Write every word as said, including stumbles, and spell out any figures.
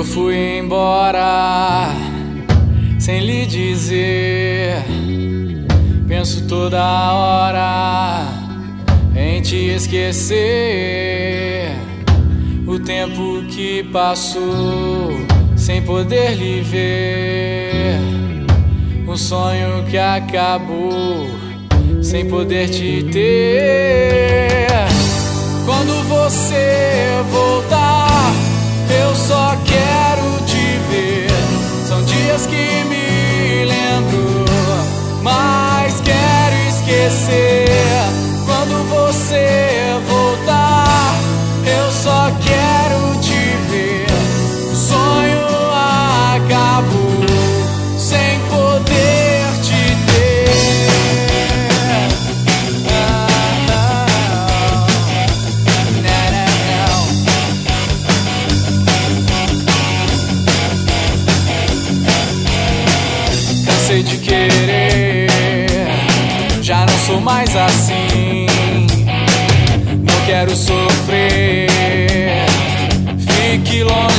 eu fui embora sem lhe dizer. Penso toda hora em te esquecer. O tempo que passou sem poder lhe ver. Um sonho que acabou sem poder te ter. Quando você voltar, eu só quero te ver. São dias que me lembro, mas quero esquecer. Quando você voltar, eu só quero te ver. O sonho acabou sem poder te ter. Cansei de querer, já não sou mais assim. Não quero sofrer, fique longe